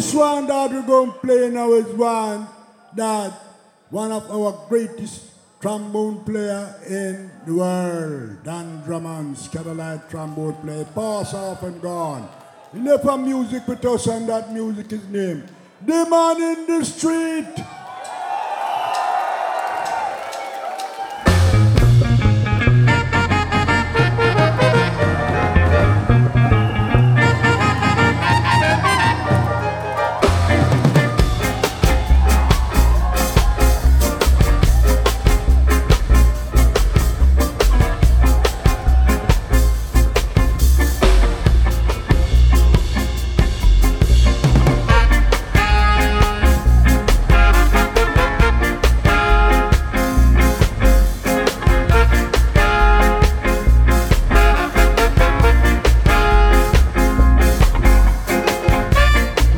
This one that we're going to play now is one that one of our greatest trombone player in the world, Dan Drummond, Scatterlight trombone player, pass off and gone. He left a music with us and that music is named The Man in the Street.